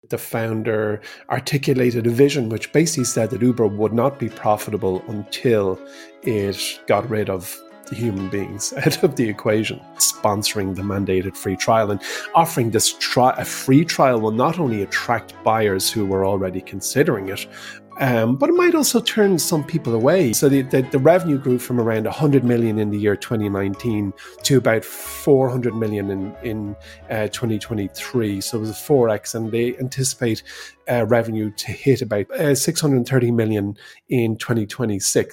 The founder articulated a vision which basically said that Uber would not be profitable until it got rid of the human beings out of the equation. Sponsoring the mandated free trial and offering this a free trial will not only attract buyers who were already considering it, but it might also turn some people away. So the revenue grew from around 100 million in the year 2019 to about 400 million in 2023. So it was a 4x, and they anticipate revenue to hit about 630 million in 2026.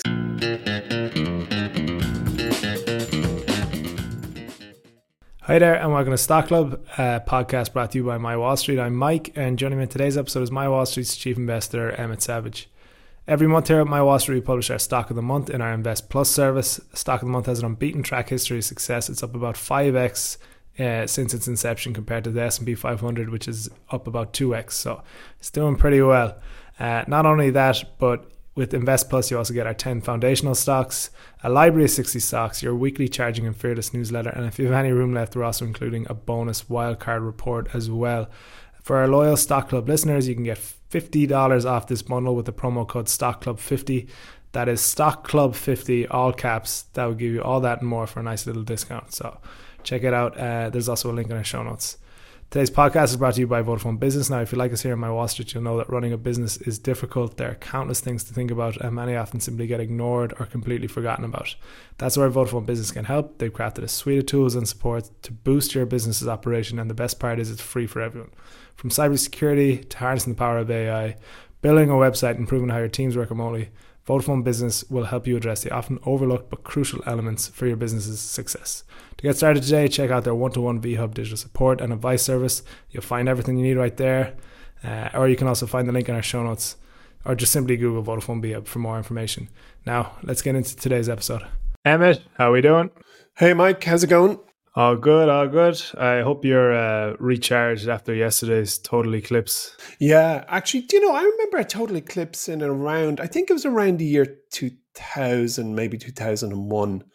Hi there, and welcome to Stock Club, a podcast brought to you by My Wall Street. I'm Mike, and joining me in today's episode is My Wall Street's chief investor, Emmett Savage. Every month here at My Wall Street, we publish our Stock of the Month in our Invest Plus service. Stock of the Month has an unbeaten track history of success. It's up about 5x since its inception compared to the S&P 500, which is up about 2x. So it's doing pretty well. Not only that, but with Invest Plus, you also get our 10 foundational stocks, a library of 60 stocks, your weekly Charging and Fearless newsletter, and if you have any room left, we're also including a bonus wildcard report as well. For our loyal Stock Club listeners, you can get $50 off this bundle with the promo code StockClub50. That is StockClub50, all caps. That will give you all that and more for a nice little discount. So check it out. There's also a link in our show notes. Today's podcast is brought to you by Vodafone Business. Now, if you like us here on My Wall Street, you'll know that running a business is difficult. There are countless things to think about, and many often simply get ignored or completely forgotten about. That's where Vodafone Business can help. They've crafted a suite of tools and support to boost your business's operation, and the best part is it's free for everyone. From cybersecurity to harnessing the power of AI, building a website, and proving how your teams work remotely, Vodafone Business will help you address the often overlooked but crucial elements for your business's success. To get started today, check out their one-to-one VHub digital support and advice service. You'll find everything you need right there. Or you can also find the link in our show notes, or just simply Google Vodafone VHub for more information. Now, let's get into today's episode. Emmett, how are we doing? Hey Mike, how's it going? All good, all good. I hope you're recharged after yesterday's total eclipse. Yeah, actually, do you know, I remember a total eclipse in around, I think it was around the year 2000, maybe 2001.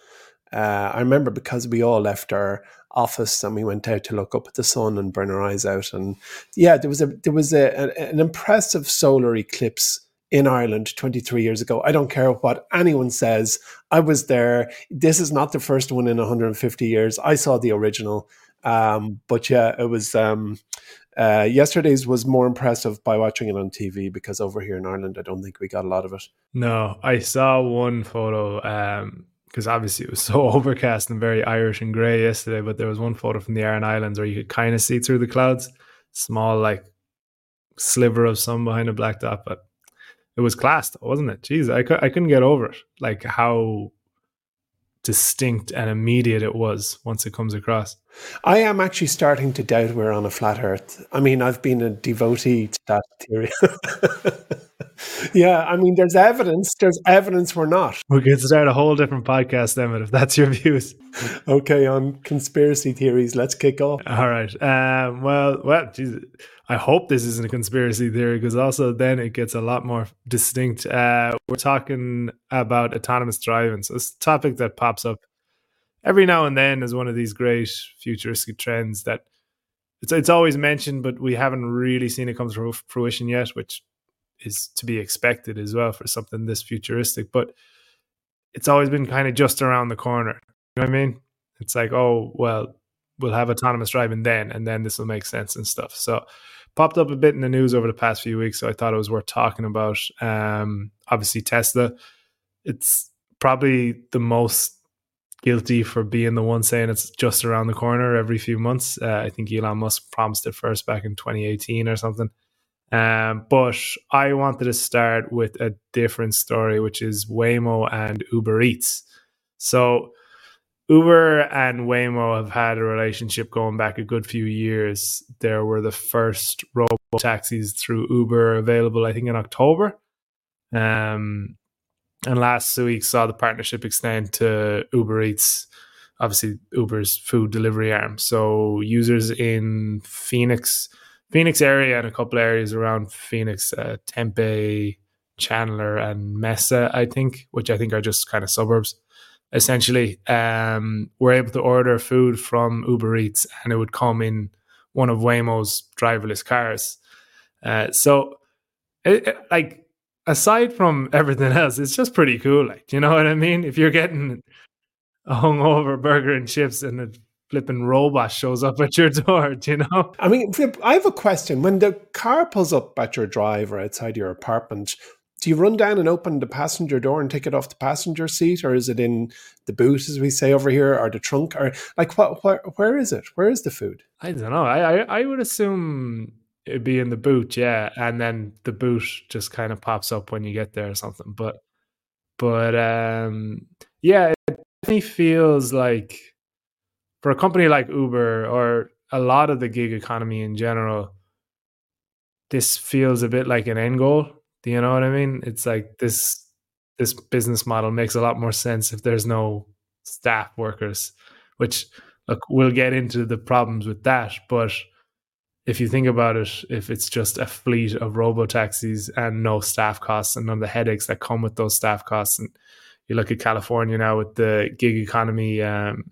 I remember because we all left our office and we went out to look up at the sun and burn our eyes out. And yeah, there was an impressive solar eclipse in Ireland 23 years ago. I don't care what anyone says. I was there. This is not the first one in 150 years. I saw the original. But yeah, it was yesterday's was more impressive by watching it on TV, because over here in Ireland, I don't think we got a lot of it. No, I saw one photo because obviously it was so overcast and very Irish and grey yesterday, but there was one photo from the Aran Islands where you could kind of see through the clouds, small like sliver of sun behind a black dot, but it was class, wasn't it? Jeez, I couldn't get over it, like how distinct and immediate it was once it comes across. I am actually starting to doubt we're on a flat earth. I mean, I've been a devotee to that theory. Yeah, I mean, there's evidence we're not. We could start a whole different podcast, Emmett, if that's your views. Okay, on conspiracy theories, let's kick off. All right. Well, geez, I hope this isn't a conspiracy theory, because also then it gets a lot more distinct. We're talking about autonomous driving. So it's a topic that pops up every now and then as one of these great futuristic trends that it's always mentioned, but we haven't really seen it come to fruition yet, which is to be expected as well for something this futuristic. But it's always been kind of just around the corner. You know what I mean? It's like, oh, well, we'll have autonomous driving then, and then this will make sense and stuff. So popped up a bit in the news over the past few weeks, so I thought it was worth talking about. Obviously, Tesla, it's probably the most guilty for being the one saying it's just around the corner every few months. I think Elon Musk promised it first back in 2018 or something. But I wanted to start with a different story, which is Waymo and Uber Eats. So Uber and Waymo have had a relationship going back a good few years. There were the first robo taxis through Uber available, I think, in October. And last week saw the partnership extend to Uber Eats, obviously Uber's food delivery arm. So users in Phoenix area and a couple areas around Phoenix, Tempe, Chandler, and Mesa, I think, which I think are just kind of suburbs. Essentially, we're able to order food from Uber Eats, and it would come in one of Waymo's driverless cars. So, like, aside from everything else, it's just pretty cool. Like, you know what I mean? If you're getting a hungover burger and chips and a flipping robot shows up at your door, you know? I mean, I have a question. When the car pulls up at your drive or outside your apartment, do you run down and open the passenger door and take it off the passenger seat, or is it in the boot, as we say over here, or the trunk, or like where is it? Where is the food? I don't know. I would assume it'd be in the boot, yeah, and then the boot just kind of pops up when you get there or something. But yeah, it definitely feels like for a company like Uber or a lot of the gig economy in general, this feels a bit like an end goal. Do you know what I mean? It's like this business model makes a lot more sense if there's no staff workers, which, look, we'll get into the problems with that. But if you think about it, if it's just a fleet of robo-taxis and no staff costs and none of the headaches that come with those staff costs, and you look at California now with the gig economy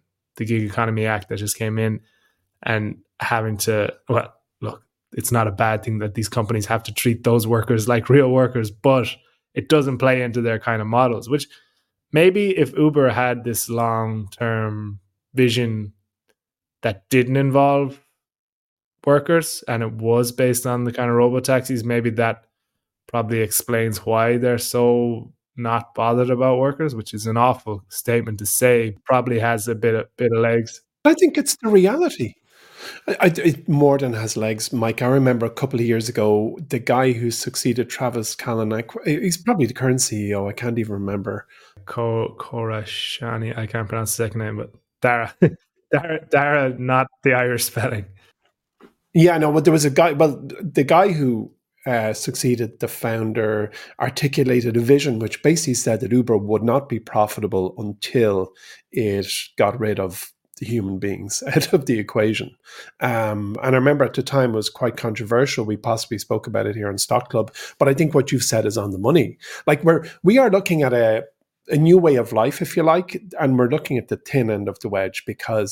act that just came in, and having to, well, look, it's not a bad thing that these companies have to treat those workers like real workers, but it doesn't play into their kind of models, which maybe if Uber had this long-term vision that didn't involve workers and it was based on the kind of robo-taxis, maybe that probably explains why they're so not bothered about workers, which is an awful statement to say, probably has a bit of legs. I think it's the reality. It more than has legs, Mike. I remember a couple of years ago, the guy who succeeded Travis Kalanick, he's probably the current CEO. I can't even remember. Korashani, I can't pronounce the second name, but Dara, not the Irish spelling. Yeah, no, but there was a guy, well, the guy who succeeded the founder articulated a vision which basically said that Uber would not be profitable until it got rid of the human beings out of the equation. And I remember at the time it was quite controversial. We possibly spoke about it here on Stock Club, but I think what you've said is on the money. Like we are looking at a new way of life, if you like, and we're looking at the thin end of the wedge because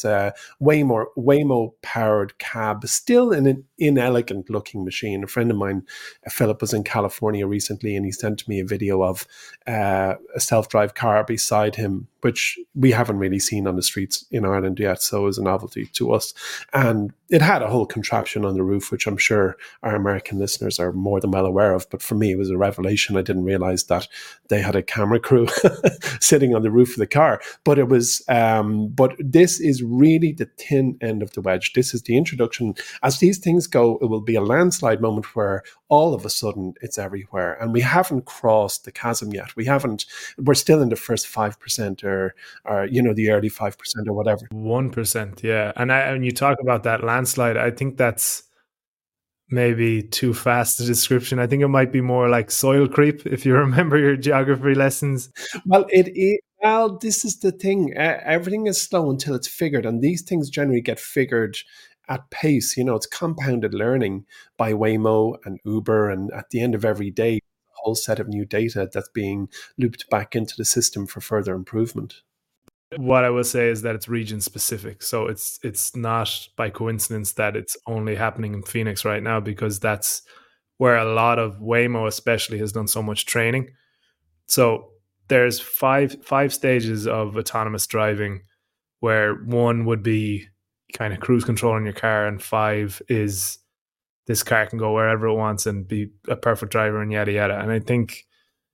Waymo-powered cab is still an inelegant-looking machine. A friend of mine, Philip, was in California recently, and he sent me a video of a self-drive car beside him, which we haven't really seen on the streets in Ireland yet, so it was a novelty to us. And it had a whole contraption on the roof, which I'm sure our American listeners are more than well aware of. But for me, it was a revelation. I didn't realize that they had a camera crew sitting on the roof of the car. But it was, but this is really the thin end of the wedge. This is the introduction. As these things go, it will be a landslide moment where all of a sudden it's everywhere. And we haven't crossed the chasm yet. We're still in the first 5% or the early 5% or whatever. 1%, yeah. And when you talk about that landslide, I think that's maybe too fast a description. I think it might be more like soil creep, if you remember your geography lessons. Well, well, this is the thing. Everything is slow until it's figured, and these things generally get figured at pace. It's compounded learning by Waymo and Uber, and at the end of every day, a whole set of new data that's being looped back into the system for further improvement. What I will say is that it's region specific. So it's not by coincidence that it's only happening in Phoenix right now, because that's where a lot of Waymo especially has done so much training. So there's five stages of autonomous driving, where 1 would be kind of cruise control in your car, and 5 is this car can go wherever it wants and be a perfect driver and yada yada. And I think,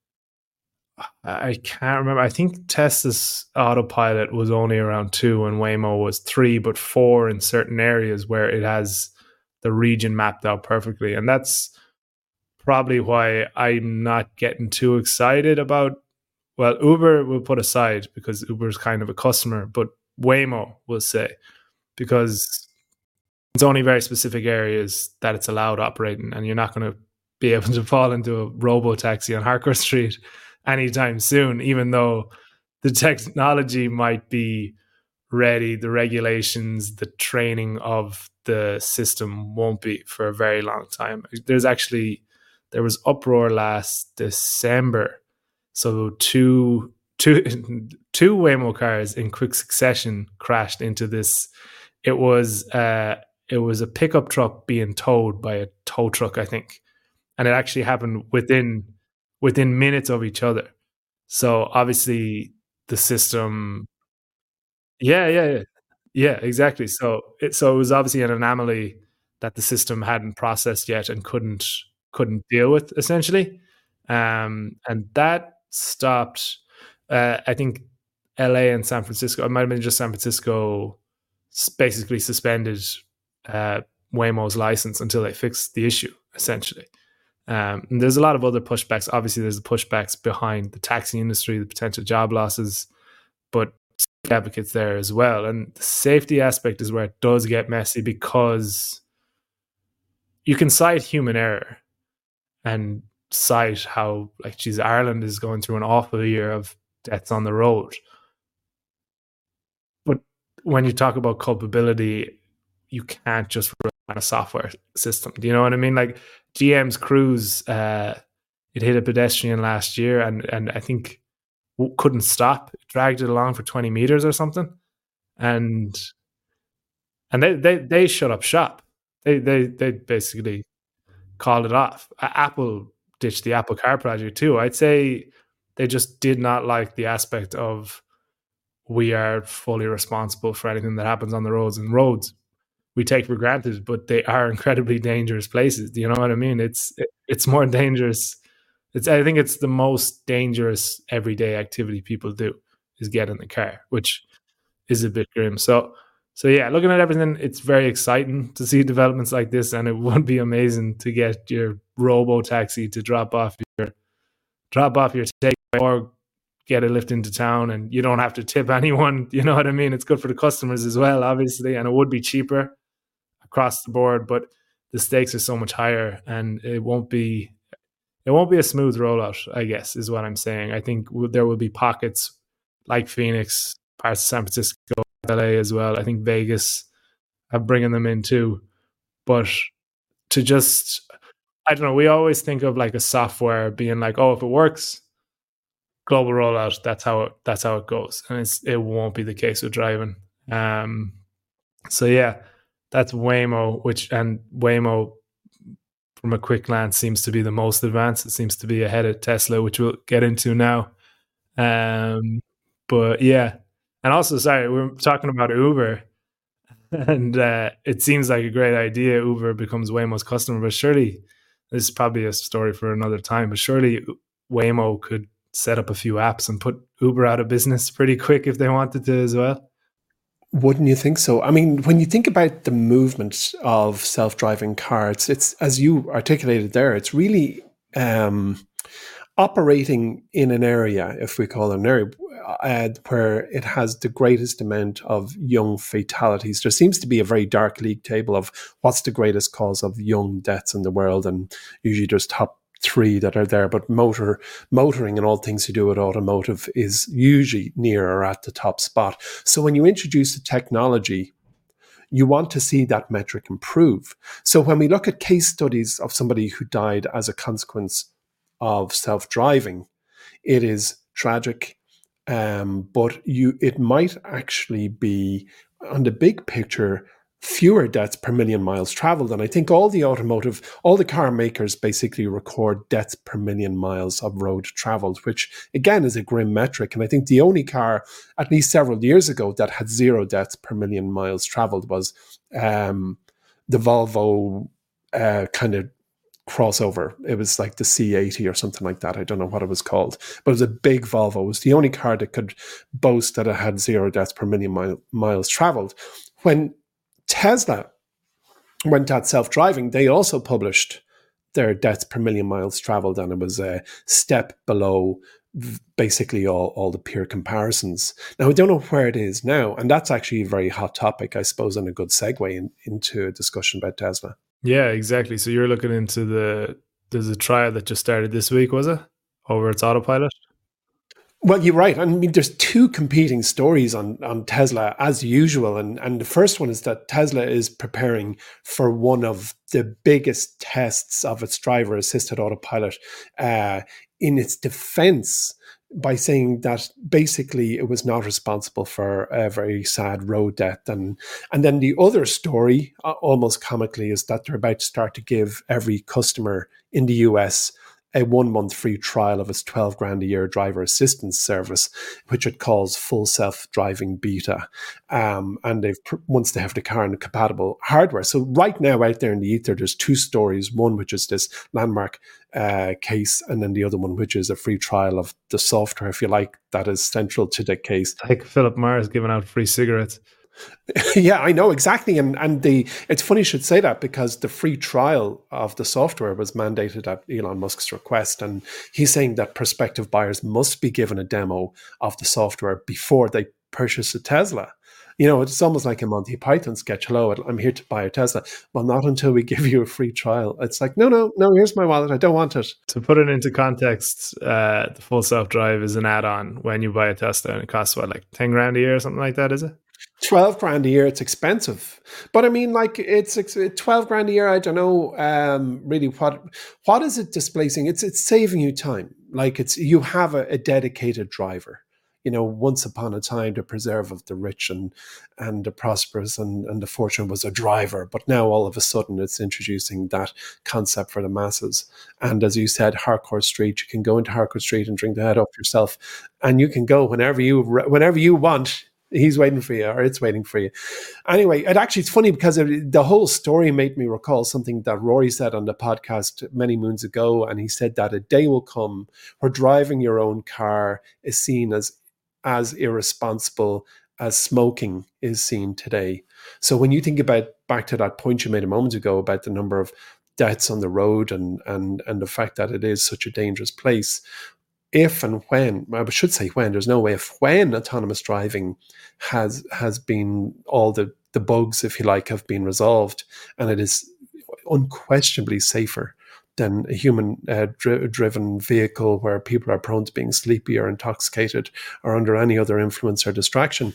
I can't remember, I think Tesla's autopilot was only around 2 and Waymo was 3, but 4 in certain areas where it has the region mapped out perfectly. And that's probably why I'm not getting too excited about, well, Uber we'll put aside because Uber's kind of a customer, but Waymo we'll say, because it's only very specific areas that it's allowed to operate in, and you're not going to be able to fall into a robo-taxi on Harcourt Street anytime soon, even though the technology might be ready, the regulations, the training of the system won't be for a very long time. There was uproar last December. So two Waymo cars in quick succession crashed into this. It was a pickup truck being towed by a tow truck, I think. and it actually happened within minutes of each other. So obviously the system, yeah, yeah, yeah, yeah, exactly. So it was obviously an anomaly that the system hadn't processed yet and couldn't deal with essentially, and that stopped. I think L.A. and San Francisco. It might have been just San Francisco. Basically suspended uh, Waymo's license until they fixed the issue. Essentially, and there's a lot of other pushbacks. Obviously, there's the pushbacks behind the taxi industry, the potential job losses, but advocates there as well. And the safety aspect is where it does get messy because you can cite human error and cite how, like, geez, Ireland is going through an awful year of deaths on the road. But when you talk about culpability, you can't just rely on a software system. Do you know what I mean? Like GM's Cruise, it hit a pedestrian last year, and I think couldn't stop. It dragged it along for 20 meters or something, and they shut up shop. They basically called it off. Apple ditched the Apple Car project too. I'd say they just did not like the aspect of we are fully responsible for anything that happens on the roads, and roads we take for granted, but they are incredibly dangerous places. Do you know what I mean? It's more dangerous. I think it's the most dangerous everyday activity people do is get in the car, which is a bit grim. So yeah, looking at everything, it's very exciting to see developments like this, and it would be amazing to get your robo taxi to drop off your take or get a lift into town, and you don't have to tip anyone. You know what I mean? It's good for the customers as well, obviously, and it would be cheaper across the board, but the stakes are so much higher, and it won't be a smooth rollout, I guess, is what I'm saying. I think there will be pockets like Phoenix, parts of San Francisco, LA as well. I think Vegas are bringing them in too. But to just, I don't know, we always think of like a software being like, oh, if it works, global rollout, that's how it goes. And it won't be the case with driving. So yeah, that's Waymo, and Waymo from a quick glance seems to be the most advanced. It seems to be ahead of Tesla, which we'll get into now. But yeah, and also, sorry, we're talking about Uber, and it seems like a great idea. Uber becomes Waymo's customer, but surely this is probably a story for another time. But surely Waymo could set up a few apps and put Uber out of business pretty quick if they wanted to as well. Wouldn't you think so? I mean, when you think about the movement of self-driving cars, it's, as you articulated there, it's really operating in an area, if we call it an area, where it has the greatest amount of young fatalities. There seems to be a very dark league table of what's the greatest cause of young deaths in the world, and usually there's top three that are there, but motoring and all things to do with automotive is usually near or at the top spot. So when you introduce the technology, you want to see that metric improve. So when we look at case studies of somebody who died as a consequence of self-driving, it is tragic, but it might actually be, on the big picture, fewer deaths per million miles traveled. And I think all the car makers basically record deaths per million miles of road traveled, which again is a grim metric. And I think the only car, at least several years ago, that had 0 deaths per million miles traveled was the Volvo kind of crossover. It was like the C80 or something like that. I don't know what it was called, but it was a big Volvo. It was the only car that could boast that it had 0 deaths per million miles traveled. When Tesla went at self-driving, they also published their deaths per million miles traveled, and it was a step below basically all the peer comparisons. Now, I don't know where it is now, and that's actually a very hot topic, I suppose, and a good segue into a discussion about Tesla. Yeah, exactly. So you're looking into there's a trial that just started this week, was it? Over its autopilot? Well, you're right. I mean, there's two competing stories on Tesla as usual. And the first one is that Tesla is preparing for one of the biggest tests of its driver-assisted autopilot. In its defense, by saying that basically it was not responsible for a very sad road death. And then the other story, almost comically, is that they're about to start to give every customer in the US a 1 month free trial of its 12 grand a year driver assistance service, which it calls full self-driving beta. And once they have the car and the compatible hardware. So right now out there in the ether, there's two stories. One, which is this landmark case, and then the other one, which is a free trial of the software, if you like, that is central to the case. Like Philip Morris giving out free cigarettes. Yeah, I know exactly, and it's funny you should say that, because the free trial of the software was mandated at Elon Musk's request, and he's saying that prospective buyers must be given a demo of the software before they purchase a Tesla. It's almost like a Monty Python sketch. Hello, I'm here to buy a Tesla. Well, not until we give you a free trial. It's like, no, here's my wallet. I don't want it. To put it into context, the full self-drive is an add-on when you buy a Tesla, and it costs like 10 grand a year or something like that, is it? 12 grand a year. It's expensive, but I mean, like, it's 12 grand a year. I don't know really what is it displacing. It's saving you time. Like, you have a dedicated driver. Once upon a time, the preserve of the rich and the prosperous and the fortune was a driver. But now all of a sudden it's introducing that concept for the masses. And as you said, Harcourt Street, you can go into Harcourt Street and drink the head off yourself. And you can go whenever you want. He's waiting for you, or it's waiting for you. Anyway, it's funny because the whole story made me recall something that Rory said on the podcast many moons ago. And he said that a day will come where driving your own car is seen as irresponsible as smoking is seen today. So when you think back to that point you made a moment ago about the number of deaths on the road and the fact that it is such a dangerous place, if and when, I should say when, there's no way, if when autonomous driving has been, all the bugs, if you like, have been resolved, and it is unquestionably safer than a human driven vehicle where people are prone to being sleepy or intoxicated or under any other influence or distraction,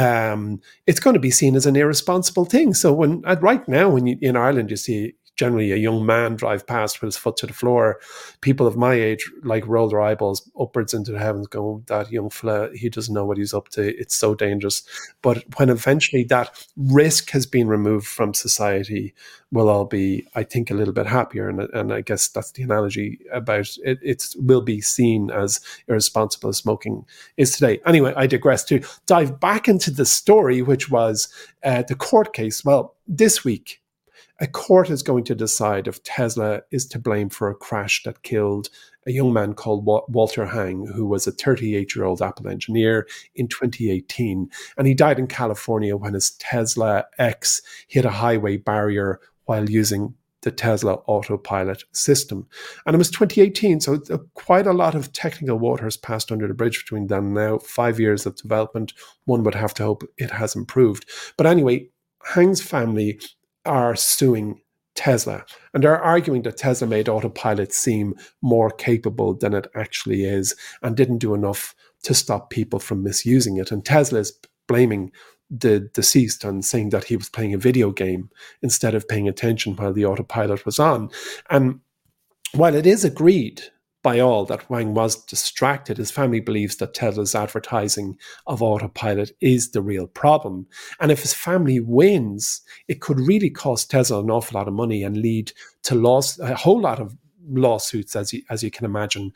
it's going to be seen as an irresponsible thing. So right now, when in Ireland, you see generally a young man drive past with his foot to the floor, people of my age like roll their eyeballs upwards into the heavens going, that young fella, he doesn't know what he's up to. It's so dangerous. But when eventually that risk has been removed from society, we'll all be, I think, a little bit happier. And I guess that's the analogy about it. It will be seen as irresponsible as smoking is today. Anyway, I digress. To dive back into the story, which was the court case. Well, this week, a court is going to decide if Tesla is to blame for a crash that killed a young man called Walter Hang, who was a 38-year-old Apple engineer in 2018. And he died in California when his Tesla X hit a highway barrier while using the Tesla autopilot system. And it was 2018, so quite a lot of technical water has passed under the bridge between then and now. 5 years of development. One would have to hope it has improved. But anyway, Hang's family are suing Tesla, and they're arguing that Tesla made autopilot seem more capable than it actually is and didn't do enough to stop people from misusing it. And Tesla is blaming the deceased and saying that he was playing a video game instead of paying attention while the autopilot was on. And while it is agreed by all that Wang was distracted, his family believes that Tesla's advertising of autopilot is the real problem. And if his family wins, it could really cost Tesla an awful lot of money and lead to a whole lot of lawsuits, as you can imagine.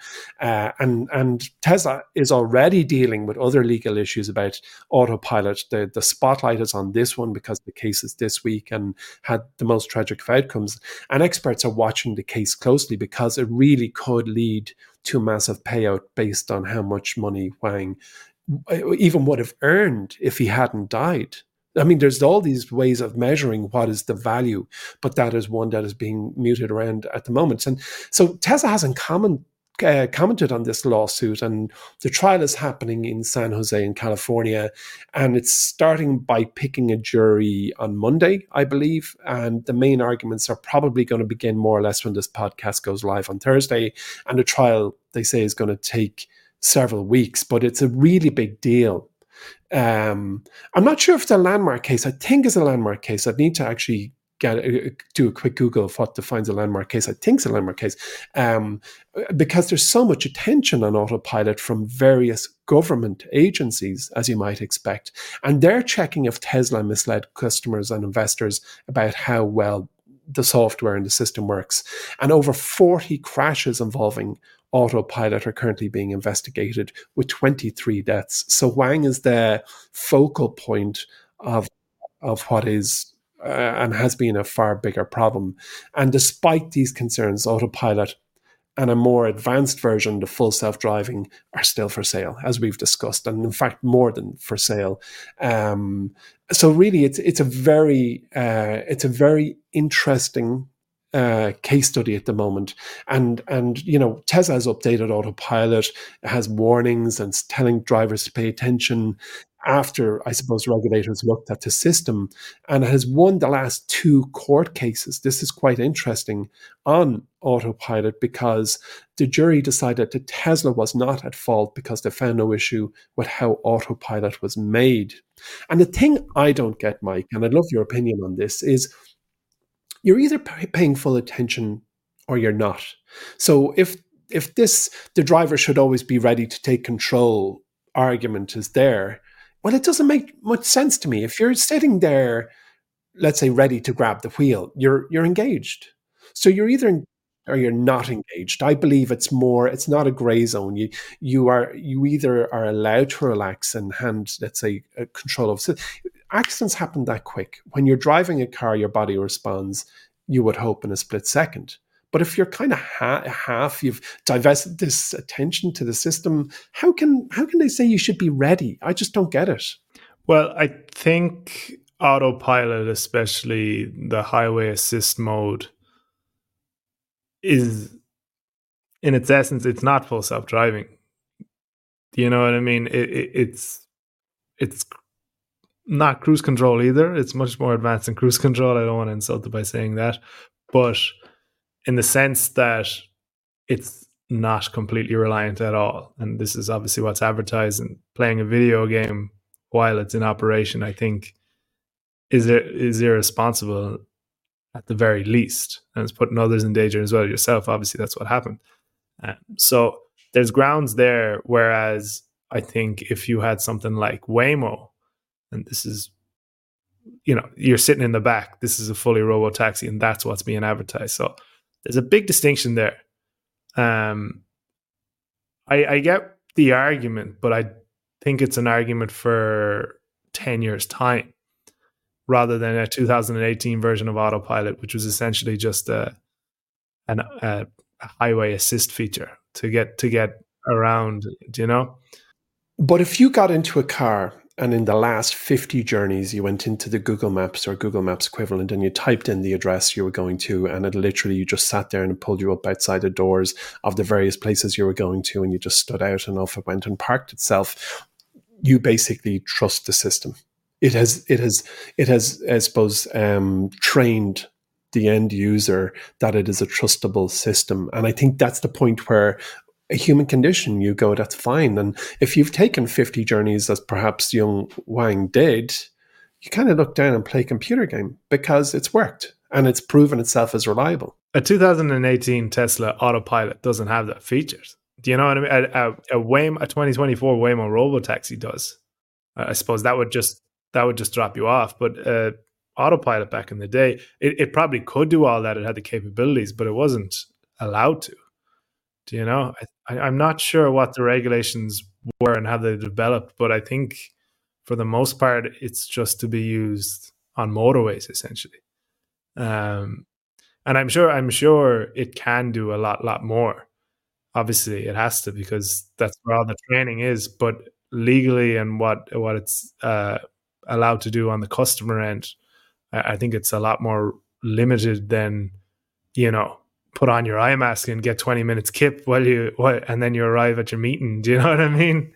And Tesla is already dealing with other legal issues about autopilot. The spotlight is on this one because the case is this week and had the most tragic of outcomes. And experts are watching the case closely because it really could lead to a massive payout based on how much money Wang even would have earned if he hadn't died. I mean, there's all these ways of measuring what is the value, but that is one that is being muted around at the moment. And so Tesla hasn't commented on this lawsuit, and the trial is happening in San Jose in California, and it's starting by picking a jury on Monday, I believe, and the main arguments are probably going to begin more or less when this podcast goes live on Thursday, and the trial, they say, is going to take several weeks, but it's a really big deal. I'm not sure if it's a landmark case. I think it's a landmark case. I'd need to actually do a quick Google of what defines a landmark case. I think it's a landmark case, because there's so much attention on autopilot from various government agencies, as you might expect, and they're checking if Tesla misled customers and investors about how well the software and the system works. And over 40 crashes involving autopilot are currently being investigated, with 23 deaths. So Wang is the focal point of what is and has been a far bigger problem. And despite these concerns, autopilot and a more advanced version, the full self-driving, are still for sale, as we've discussed, and in fact more than for sale. So really, it's a very interesting case study at the moment, and Tesla has updated autopilot. It has warnings and it's telling drivers to pay attention after, I suppose, regulators looked at the system, and it has won the last 2 court cases. This is quite interesting on autopilot, because the jury decided that Tesla was not at fault because they found no issue with how autopilot was made. And the thing I don't get, Mike, and I'd love your opinion on this, is you're either paying full attention or you're not. So if the driver should always be ready to take control argument is there, well, it doesn't make much sense to me. If you're sitting there, let's say, ready to grab the wheel, you're engaged. So you're either or you're not engaged. I believe it's not a gray zone. You either are allowed to relax and hand, let's say, control of. So accidents happen that quick. When you're driving a car, your body responds, you would hope, in a split second. But if you're kind of half, you've divested this attention to the system, how can they say you should be ready? I just don't get it. Well, I think autopilot, especially the highway assist mode, is, in its essence, it's not full self-driving. Do you know what I mean? It's not cruise control either. It's much more advanced than cruise control. I don't want to insult it by saying that, but in the sense that it's not completely reliant at all. And this is obviously what's advertised, and playing a video game while it's in operation, I think, is irresponsible at the very least. And it's putting others in danger as well. Yourself, obviously, that's what happened. So there's grounds there. Whereas I think if you had something like Waymo, and this is, you're sitting in the back, this is a fully robo taxi, and that's what's being advertised. So there's a big distinction there. I get the argument, but I think it's an argument for 10 years' time rather than a 2018 version of autopilot, which was essentially just a highway assist feature to get around, But if you got into a car and in the last 50 journeys, you went into the Google Maps or Google Maps equivalent and you typed in the address you were going to, and it literally, you just sat there and it pulled you up outside the doors of the various places you were going to, and you just stood out and off it went and parked itself, you basically trust the system. It has, I suppose, trained the end user that it is a trustable system. And I think that's the point where a human condition, you go, that's fine. And if you've taken 50 journeys, as perhaps young Wang did, you kind of look down and play a computer game because it's worked and it's proven itself as reliable. A 2018 Tesla autopilot doesn't have that features. Do you know what I mean? A 2024 Waymo Robotaxi does. I suppose that would just drop you off. But autopilot back in the day, it probably could do all that. It had the capabilities, but it wasn't allowed to. Do you know? I'm not sure what the regulations were and how they developed, but I think for the most part, it's just to be used on motorways, essentially. And I'm sure it can do a lot more. Obviously, it has to, because that's where all the training is. But legally and what it's allowed to do on the customer end, I think it's a lot more limited than, put on your eye mask and get 20 minutes kip and then you arrive at your meeting. Do you know what I mean?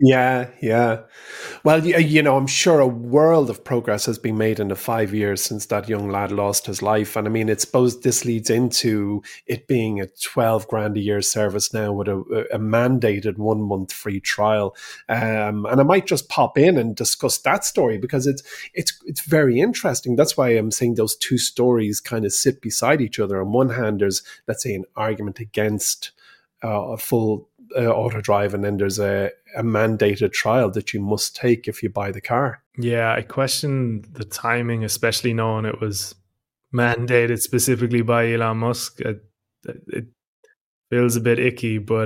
Yeah, yeah. Well, I'm sure a world of progress has been made in the 5 years since that young lad lost his life. And I mean, it's suppose this leads into it being a 12 grand a year service now with a mandated 1 month free trial. And I might just pop in and discuss that story because it's very interesting. That's why I'm saying those two stories kind of sit beside each other. On one hand, there's, let's say, an argument against a full auto drive, and then there's a mandated trial that you must take if you buy the car. Yeah, I question the timing, especially knowing it was mandated specifically by Elon Musk. It feels a bit icky, but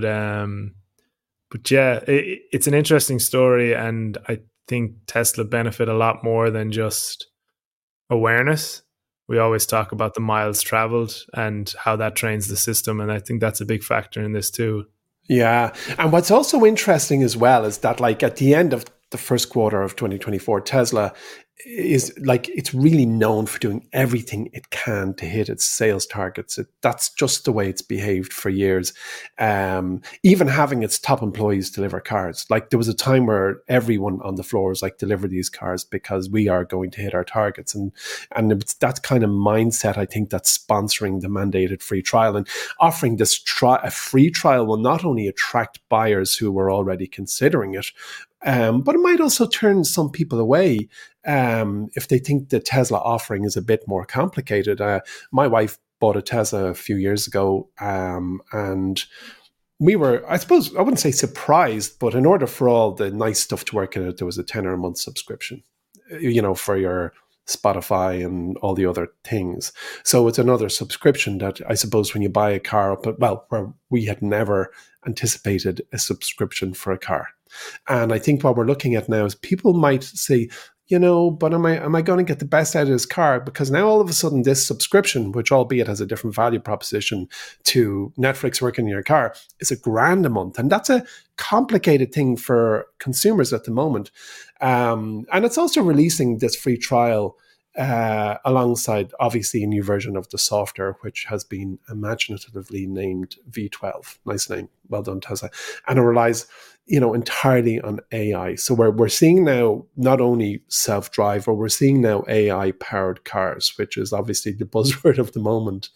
yeah, it's an interesting story, and I think Tesla benefit a lot more than just awareness. We always talk about the miles traveled and how that trains the system, and I think that's a big factor in this too. Yeah. And what's also interesting as well is that, like, at the end of the first quarter of 2024, Tesla is like, it's really known for doing everything it can to hit its sales targets. That's just the way it's behaved for years. Even having its top employees deliver cars. Like, there was a time where everyone on the floor was like, deliver these cars because we are going to hit our targets. And it's that kind of mindset, I think, that's sponsoring the mandated free trial and offering this a free trial will not only attract buyers who were already considering it, but it might also turn some people away if they think the Tesla offering is a bit more complicated. My wife bought a Tesla a few years ago, and we were, I suppose, I wouldn't say surprised, but in order for all the nice stuff to work in it, there was a tenner a month subscription, for your Spotify and all the other things. So it's another subscription that I suppose when you buy a car, where we had never anticipated a subscription for a car. And I think what we're looking at now is people might say, but am I going to get the best out of this car? Because now all of a sudden this subscription, which albeit has a different value proposition to Netflix working in your car, is $1,000 a month. And that's a complicated thing for consumers at the moment. And it's also releasing this free trial alongside, obviously, a new version of the software, which has been imaginatively named V12. Nice name. Well done, Tesla. And it relies entirely on AI. So we're seeing now not only self-drive, but we're seeing now AI-powered cars, which is obviously the buzzword of the moment.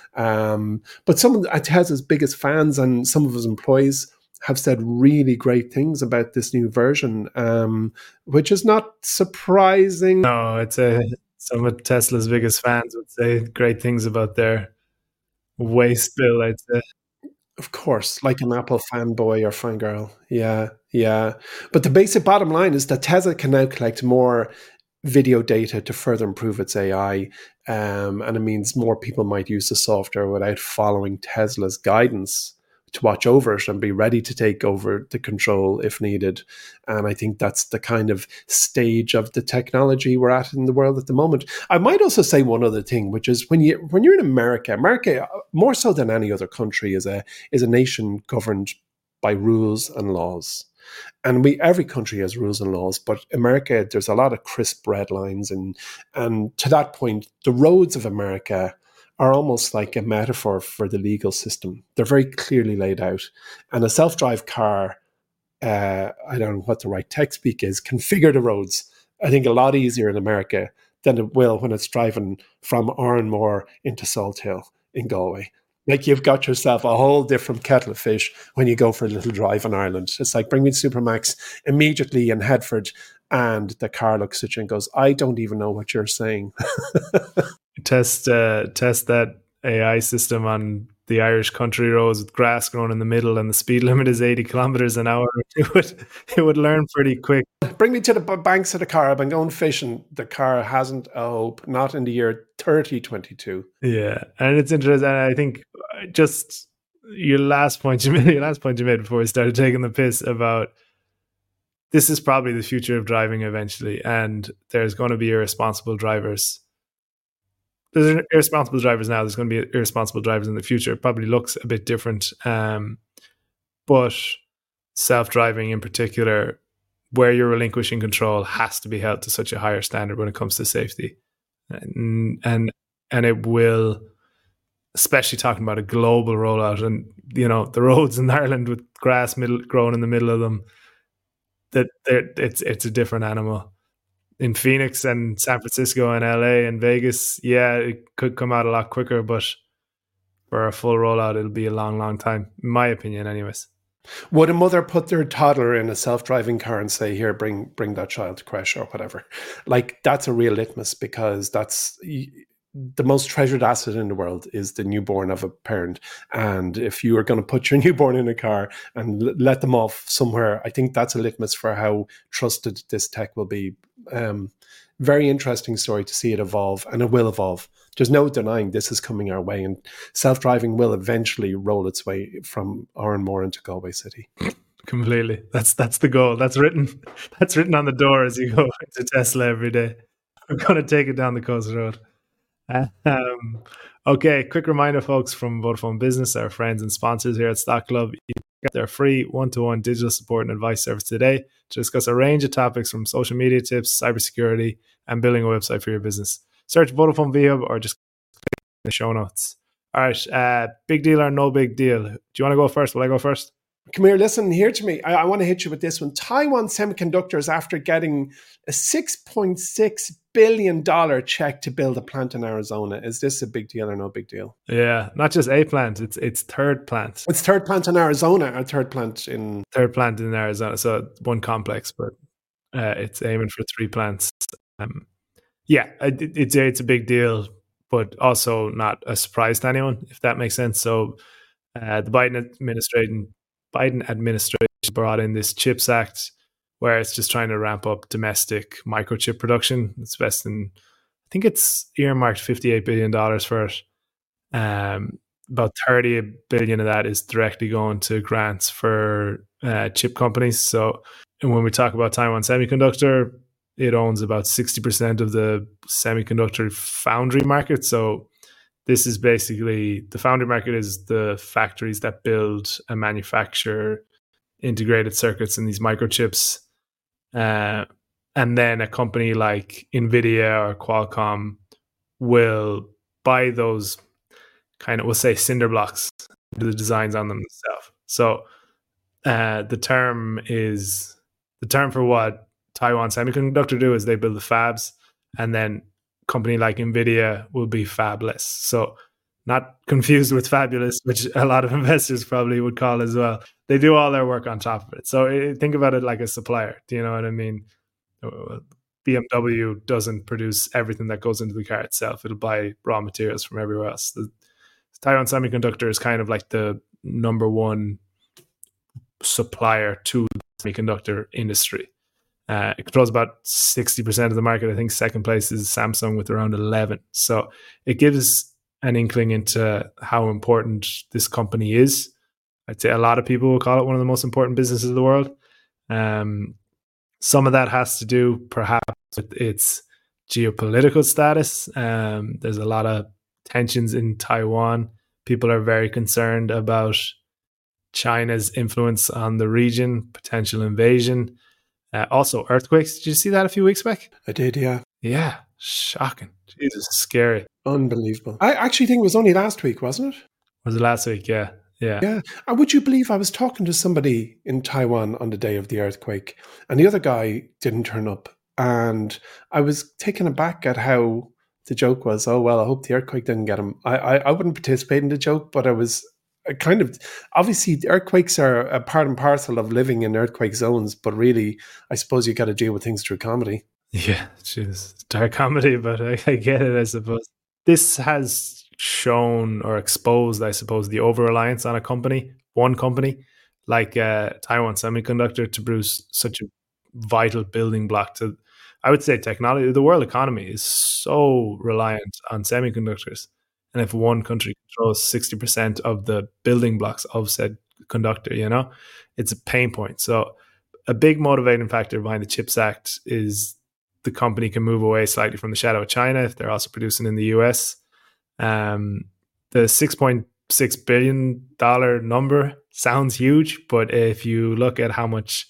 But some of Tesla's biggest fans and some of his employees have said really great things about this new version, which is not surprising. No, some of Tesla's biggest fans would say great things about their waste bill, I'd say. Of course, like an Apple fanboy or fangirl. Yeah, yeah. But the basic bottom line is that Tesla can now collect more video data to further improve its AI. And it means more people might use the software without following Tesla's guidance to watch over it and be ready to take over the control if needed. And I think that's the kind of stage of the technology we're at in the world at the moment. I might also say one other thing, which is when you're in America more so than any other country is a nation governed by rules and laws. And every country has rules and laws, but America, there's a lot of crisp red lines, and to that point, the roads of America are almost like a metaphor for the legal system. They're very clearly laid out. And a self-drive car, I don't know what the right tech speak is, configure the roads, I think, a lot easier in America than it will when it's driving from Oranmore into Salt Hill in Galway. Like, you've got yourself a whole different kettle of fish when you go for a little drive in Ireland. It's like, bring me to Supermax immediately in Headford, and the car looks at you and goes, I don't even know what you're saying. Test that AI system on the Irish country roads with grass growing in the middle and the speed limit is 80 kilometers an hour. It would learn pretty quick. Bring me to the banks of the car. I've been going fishing. The car hasn't a hope, not in the year 3022. Yeah. And it's interesting. And I think just your last point you made before we started taking the piss about this is probably the future of driving eventually. And there's going to be irresponsible drivers. There's irresponsible drivers now. There's going to be irresponsible drivers in the future. It probably looks a bit different. But self-driving in particular, where you're relinquishing control, has to be held to such a higher standard when it comes to safety. And it will, especially talking about a global rollout, and the roads in Ireland with grass growing in the middle of them, it's a different animal. In Phoenix and San Francisco and LA and Vegas, yeah, it could come out a lot quicker, but for a full rollout, it'll be a long, long time, in my opinion, anyways. Would a mother put their toddler in a self-driving car and say, "Here, bring that child to crash," or whatever? Like, that's a real litmus, because that's the most treasured asset in the world is the newborn of a parent. And if you are going to put your newborn in a car and let them off somewhere, I think that's a litmus for how trusted this tech will be. Very interesting story to see it evolve, and it will evolve. There's no denying this is coming our way, and self-driving will eventually roll its way from Oranmore into Galway City. Completely. That's the goal. That's written on the door as you go into Tesla every day. We're going to take it down the coast road. Okay, quick reminder, folks, from Vodafone Business, our friends and sponsors here at Stock Club. You get their free one-to-one digital support and advice service today to discuss a range of topics from social media tips, cybersecurity, and building a website for your business. Search Vodafone VHub or just click in the show notes. All right, big deal or no big deal? Do you want to go first? Will I go first? Come here, listen here to me. I want to hit you with this one. Taiwan Semiconductors, after getting a $6.6 billion check to build a plant in Arizona. Is this a big deal or no big deal? Yeah, not just a plant, it's third plant. It's third plant in Arizona, or third plant in Arizona. So one complex, but it's aiming for 3 plants. Yeah, it's a big deal, but also not a surprise to anyone, if that makes sense. So the Biden administration brought in this CHIPS Act, where it's just trying to ramp up domestic microchip production. It's best in, I think it's earmarked $58 billion for it. About 30 billion of that is directly going to grants for chip companies. So, and when we talk about Taiwan Semiconductor, it owns about 60% of the semiconductor foundry market. So this is basically, the foundry market is the factories that build and manufacture integrated circuits in these microchips. And then a company like NVIDIA or Qualcomm will buy those kind of, we'll say, cinder blocks, do the designs on them themselves. So the term for what Taiwan Semiconductor do is they build the fabs, and then a company like NVIDIA will be fabless. So not confused with fabulous, which a lot of investors probably would call as well. They do all their work on top of it. So think about it like a supplier. Do you know what I mean? BMW doesn't produce everything that goes into the car itself. It'll buy raw materials from everywhere else. The Taiwan Semiconductor is kind of like the number one supplier to the semiconductor industry. It controls about 60% of the market. I think second place is Samsung with around 11. So it gives an inkling into how important this company is. I'd say a lot of people will call it one of the most important businesses in the world. Some of that has to do perhaps with its geopolitical status. There's a lot of tensions in Taiwan. People are very concerned about China's influence on the region, potential invasion. Also, earthquakes. Did you see that a few weeks back? I did, yeah. Yeah, shocking. Jesus, scary. Unbelievable. I actually think it was only last week, wasn't it? Was it last week? Yeah. And would you believe I was talking to somebody in Taiwan on the day of the earthquake, and the other guy didn't turn up. And I was taken aback at how the joke was, oh, well, I hope the earthquake didn't get him. I wouldn't participate in the joke, but I was kind of, obviously earthquakes are a part and parcel of living in earthquake zones, but really, I suppose you got to deal with things through comedy. Yeah, it's dark comedy, but I get it, I suppose. This has shown or exposed, I suppose, the over-reliance on one company, like Taiwan Semiconductor, to produce such a vital building block to, I would say, technology. The world economy is so reliant on semiconductors. And if one country controls 60% of the building blocks of said conductor, it's a pain point. So a big motivating factor behind the CHIPS Act is the company can move away slightly from the shadow of China if they're also producing in the US. The $6.6 billion number sounds huge, but if you look at how much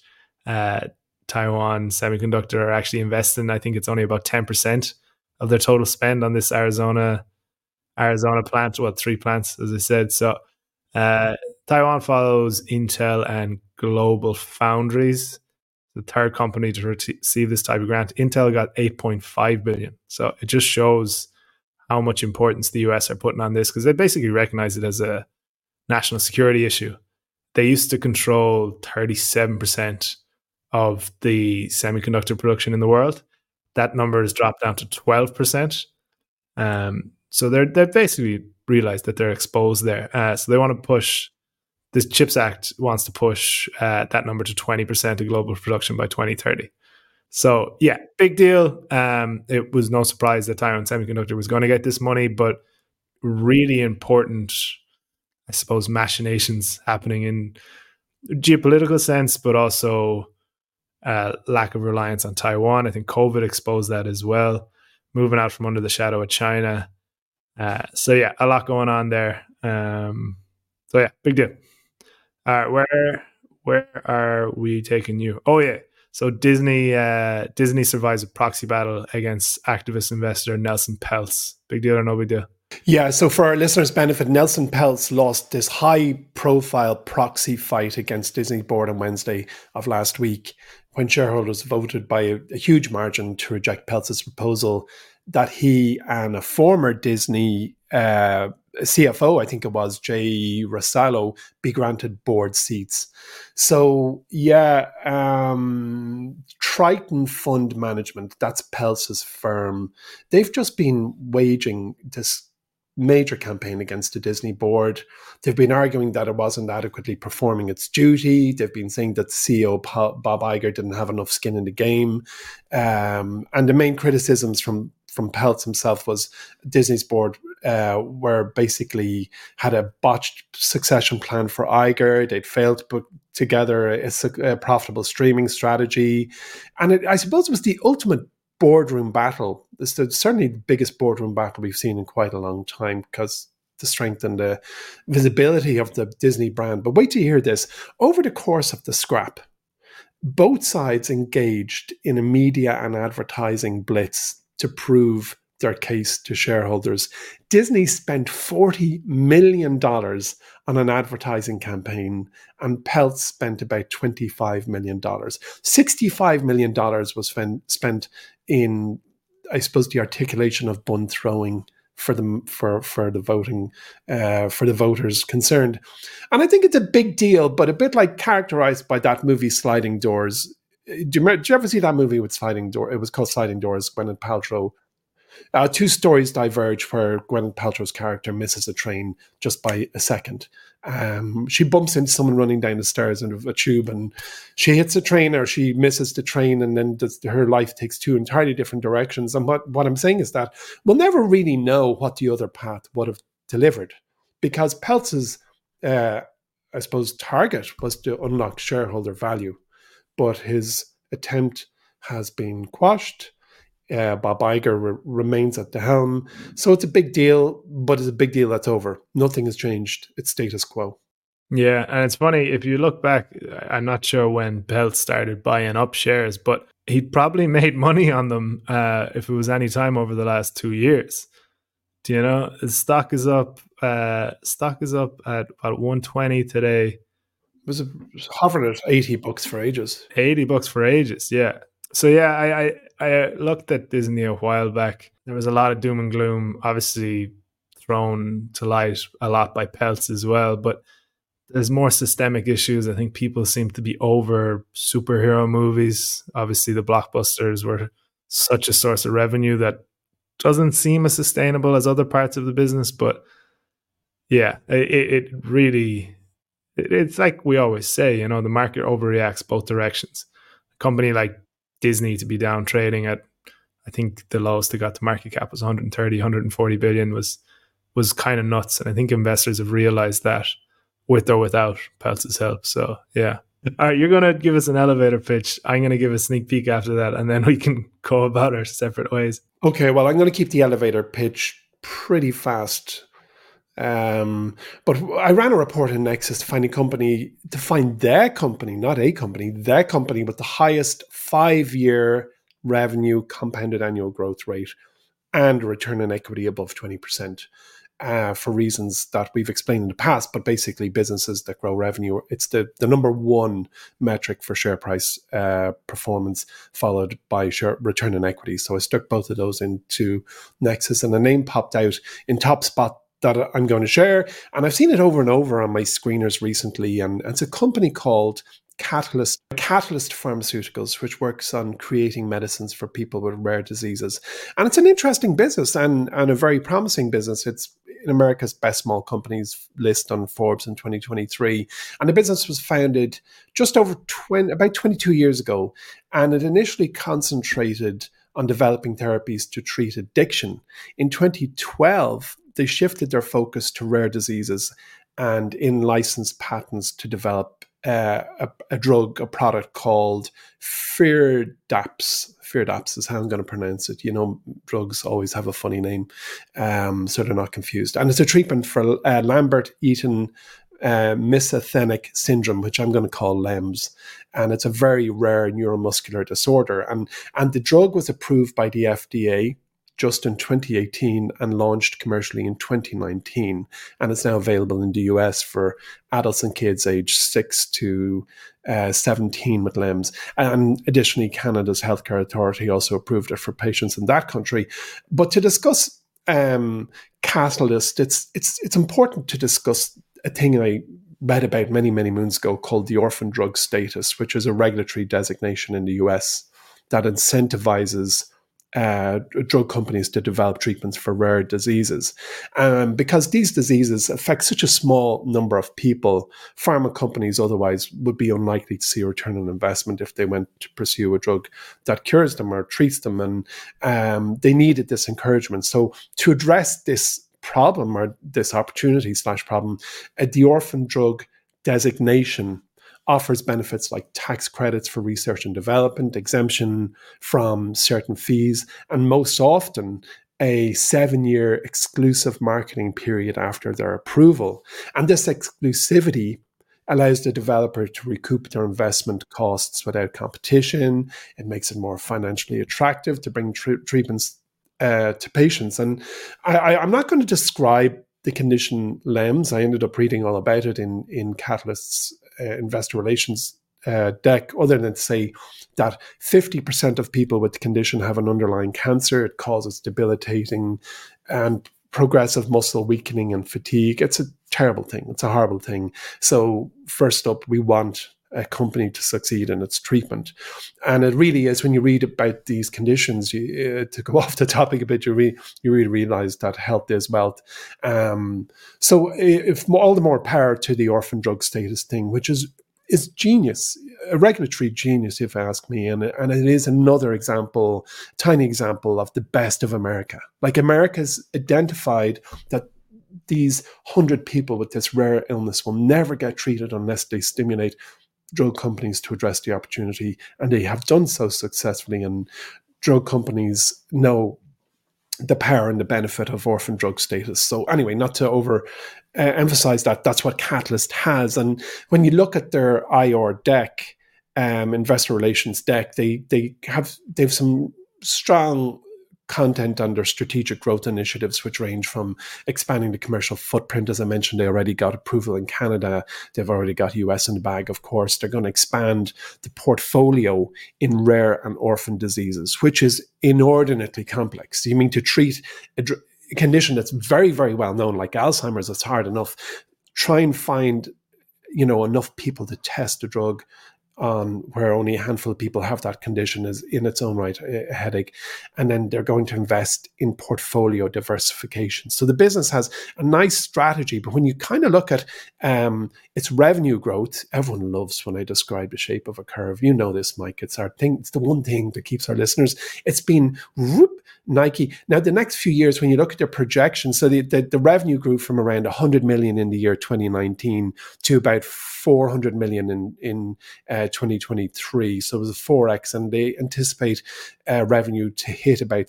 Taiwan Semiconductor are actually investing, I think it's only about 10% of their total spend on this Arizona plant. 3 plants, as I said. So Taiwan follows Intel and Global Foundries. the third company to receive this type of grant. Intel got $8.5 billion. So it just shows how much importance the US are putting on this, because they basically recognize it as a national security issue. They used to control 37% of the semiconductor production in the world. That number has dropped down to 12%. So they're basically realized that they're exposed there. So they want to push, this CHIPS Act wants to push that number to 20% of global production by 2030. So yeah, big deal. It was no surprise that Taiwan Semiconductor was going to get this money, but really important, I suppose, machinations happening in geopolitical sense, but also lack of reliance on Taiwan. I think COVID exposed that as well, moving out from under the shadow of China. So yeah, a lot going on there. So yeah, big deal. All right, where are we taking you? Oh yeah, so Disney survives a proxy battle against activist investor Nelson Peltz. Big deal or no big deal? Yeah, so for our listeners' benefit, Nelson Peltz lost this high-profile proxy fight against Disney board on Wednesday of last week when shareholders voted by a huge margin to reject Peltz's proposal that he and a former Disney CFO, I think it was, Jay Rosalo, be granted board seats. So yeah, Triton Fund Management, that's Peltz's firm, they've just been waging this major campaign against the Disney board. They've been arguing that it wasn't adequately performing its duty. They've been saying that the CEO, Bob Iger, didn't have enough skin in the game. And the main criticisms from Peltz himself was Disney's board were basically had a botched succession plan for Iger. They'd failed to put together a profitable streaming strategy. And I suppose it was the ultimate boardroom battle. It's certainly the biggest boardroom battle we've seen in quite a long time because the strength and the visibility of the Disney brand. But wait till you hear this. Over the course of the scrap, both sides engaged in a media and advertising blitz to prove their case to shareholders. Disney spent $40 million on an advertising campaign, and Peltz spent about $25 million. $65 million was spent in, I suppose, the articulation of bun throwing for the voting for the voters concerned. And I think it's a big deal, but a bit like characterized by that movie Sliding Doors. Did you ever see that movie with Sliding Door? It was called Sliding Doors. Gwyneth Paltrow. Two stories diverge where Gwyneth Paltrow's character misses a train just by a second. She bumps into someone running down the stairs in a tube, and she hits a train, or she misses the train, and then her life takes two entirely different directions. And what I'm saying is that we'll never really know what the other path would have delivered, because Peltz's, I suppose, target was to unlock shareholder value, but his attempt has been quashed. Bob Iger remains at the helm. So it's a big deal, but it's a big deal that's over. Nothing has changed. It's status quo. Yeah, and it's funny, if you look back, I'm not sure when Peltz started buying up shares, but he probably made money on them if it was any time over the last 2 years. Do you know? The stock is up at about 120 today. It was hovering at $80 for ages. $80 for ages, yeah. So yeah, I looked at Disney a while back. There was a lot of doom and gloom, obviously thrown to light a lot by Peltz as well, but there's more systemic issues. I think people seem to be over superhero movies. Obviously the blockbusters were such a source of revenue that doesn't seem as sustainable as other parts of the business, but yeah, it really, it's like we always say, you know, the market overreacts both directions. A company like Disney to be down trading at, I think the lowest they got to market cap was 130, 140 billion was kind of nuts. And I think investors have realized that with or without Peltz's help. So yeah. All right, you're going to give us an elevator pitch. I'm going to give a sneak peek after that, and then we can go about our separate ways. Okay, well, I'm going to keep the elevator pitch pretty fast. But I ran a report in Nexus to find their company, not a company, their company with the highest 5-year revenue compounded annual growth rate and a return on equity above 20%. for reasons that we've explained in the past. But basically, businesses that grow revenue, it's the number one metric for share price performance, followed by return on equity. So I stuck both of those into Nexus, and the name popped out in top spot that I'm going to share. And I've seen it over and over on my screeners recently. And it's a company called Catalyst Pharmaceuticals, which works on creating medicines for people with rare diseases. And it's an interesting business and a very promising business. It's in America's best small companies list on Forbes in 2023. And the business was founded just over about 22 years ago. And it initially concentrated on developing therapies to treat addiction. In 2012, they shifted their focus to rare diseases and in-licensed patents to develop a product called Firdapse. Firdapse is how I'm going to pronounce it. You know, drugs always have a funny name, so they're not confused. And it's a treatment for Lambert-Eaton myasthenic syndrome, which I'm going to call LEMS. And it's a very rare neuromuscular disorder. And the drug was approved by the FDA just in 2018 and launched commercially in 2019. And it's now available in the US for adults and kids aged 6 to 17 with LEMS. And additionally, Canada's healthcare authority also approved it for patients in that country. But to discuss Catalyst, it's important to discuss a thing I read about many, many moons ago called the orphan drug status, which is a regulatory designation in the US that incentivizes drug companies to develop treatments for rare diseases. Because these diseases affect such a small number of people, pharma companies otherwise would be unlikely to see a return on investment if they went to pursue a drug that cures them or treats them. And they needed this encouragement. So to address this problem or this opportunity/problem, the orphan drug designation offers benefits like tax credits for research and development, exemption from certain fees, and most often a 7-year exclusive marketing period after their approval. And this exclusivity allows the developer to recoup their investment costs without competition. It makes it more financially attractive to bring treatments to patients. And I'm not going to describe the condition LEMS. I ended up reading all about it in Catalyst's investor relations deck, other than to say that 50% of people with the condition have an underlying cancer. It causes debilitating and progressive muscle weakening and fatigue. It's a terrible thing. It's a horrible thing. So first up, we want a company to succeed in its treatment. And it really is, when you read about these conditions, to go off the topic a bit, you really realize that health is wealth. So if all the more power to the orphan drug status thing, which is genius, a regulatory genius, if you ask me. And it is another example, tiny example of the best of America. Like, America's identified that these 100 people with this rare illness will never get treated unless they stimulate drug companies to address the opportunity, and they have done so successfully. And drug companies know the power and the benefit of orphan drug status. So anyway, not to emphasize that, that's what Catalyst has. And when you look at their IR deck, investor relations deck, they have some strong content under strategic growth initiatives, which range from expanding the commercial footprint. As I mentioned, they already got approval in Canada. They've already got US in the bag, of course. They're going to expand the portfolio in rare and orphan diseases, which is inordinately complex. You mean to treat a condition that's very, very well known, like Alzheimer's, it's hard enough. Try and find, enough people to test a drug on where only a handful of people have that condition is in its own right a headache. And then they're going to invest in portfolio diversification. So the business has a nice strategy, but when you kind of look at its revenue growth, everyone loves when I describe the shape of a curve. You know this, Mike. It's our thing. It's the one thing that keeps our listeners. It's been Nike. Now, the next few years, when you look at their projections, so the revenue grew from around 100 million in the year 2019 to about 400 million in 2023. So it was a 4x, and they anticipate revenue to hit about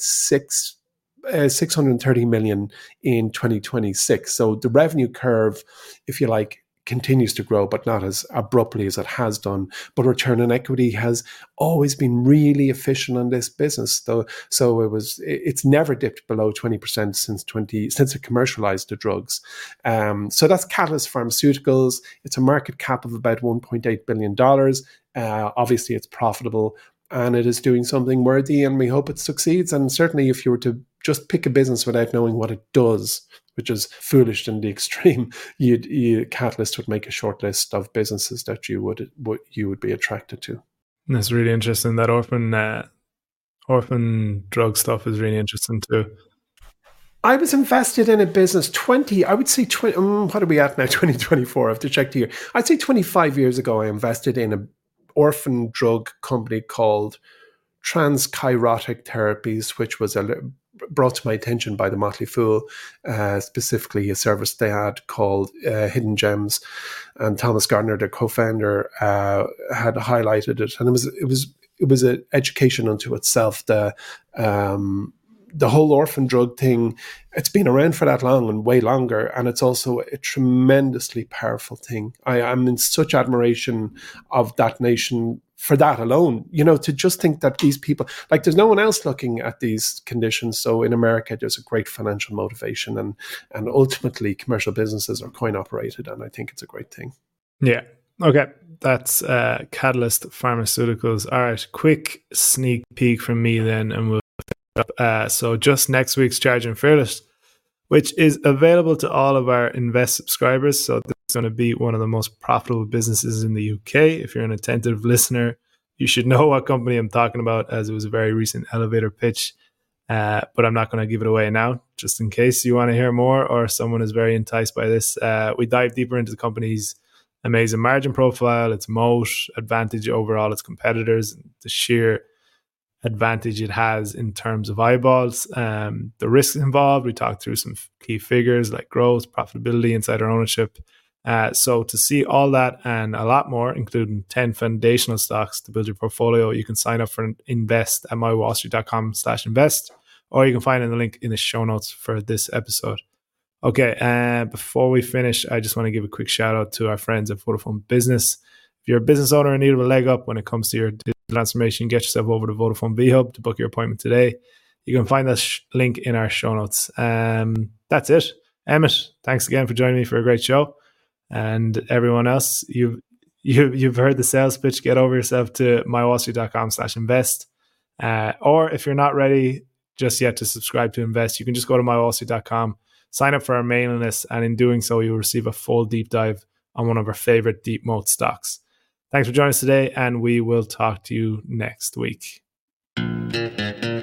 630 million in 2026. So the revenue curve, if you like, continues to grow, but not as abruptly as it has done. But return on equity has always been really efficient on this business, though. So it's never dipped below 20% since it commercialized the drugs. So that's Catalyst Pharmaceuticals. It's a market cap of about $1.8 billion. Obviously, it's profitable and it is doing something worthy, and we hope it succeeds. And certainly, if you were to just pick a business without knowing what it does, which is foolish in the extreme, Catalyst would make a short list of businesses that you would be attracted to. That's really interesting. That orphan drug stuff is really interesting too. I was invested in a business what are we at now, 2024? I have to check the year. I'd say 25 years ago, I invested in an orphan drug company called Transkyrotec Therapies, which was brought to my attention by the Motley Fool, specifically a service they had called Hidden Gems, and Thomas Gardner, their co-founder, had highlighted it, and it was an education unto itself. The whole orphan drug thing, it's been around for that long and way longer, and it's also a tremendously powerful thing. I'm in such admiration of that nation for that alone, to just think that these people, like, there's no one else looking at these conditions. So in America, there's a great financial motivation, and ultimately commercial businesses are coin operated, and I think it's a great thing. Yeah. Okay. That's Catalyst Pharmaceuticals. All right. Quick sneak peek from me then, and we'll so just next week's Charging Fearless, which is available to all of our Invest subscribers. So this is going to be one of the most profitable businesses in the UK. If you're an attentive listener, you should know what company I'm talking about, as it was a very recent elevator pitch. But I'm not going to give it away now, just in case you want to hear more or someone is very enticed by this. We dive deeper into the company's amazing margin profile, its moat, advantage over all its competitors, the sheer advantage it has in terms of eyeballs, the risks involved. We talked through some key figures like growth, profitability, insider ownership. So to see all that and a lot more, including 10 foundational stocks to build your portfolio, you can sign up for Invest at mywallstreet.com/invest, or you can find the link in the show notes for this episode. Okay, before we finish, I just want to give a quick shout out to our friends at Vodafone Business. If you're a business owner in need of a leg up when it comes to your digital transformation, get yourself over to Vodafone V-Hub to book your appointment today. You can find that link in our show notes. That's it. Emmett, thanks again for joining me for a great show. And everyone else, you've heard the sales pitch. Get over yourself to mywallstreet.com/invest. Or if you're not ready just yet to subscribe to Invest, you can just go to mywallstreet.com, sign up for our mailing list, and in doing so, you'll receive a full deep dive on one of our favorite deep moat stocks. Thanks for joining us today, and we will talk to you next week.